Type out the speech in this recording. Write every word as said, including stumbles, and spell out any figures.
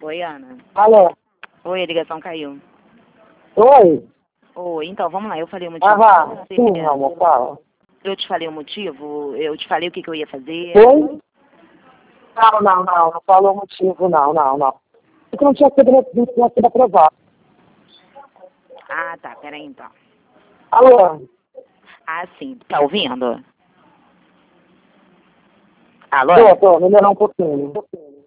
Oi, Ana. Alô? Oi, a ligação caiu. Oi? Oi, então, vamos lá, eu falei o motivo. Aham, Você- sim, meu amor, fala. Eu te falei o motivo, eu te falei o que, que eu ia fazer. Oi? Não, não, não, não falou o motivo, não, não, não. Porque não tinha sido, não tinha sido aprovado. Ah, tá, peraí então. Alô? Ah, sim, tá ouvindo? Alô? Tô, tô, melhorar um pouquinho.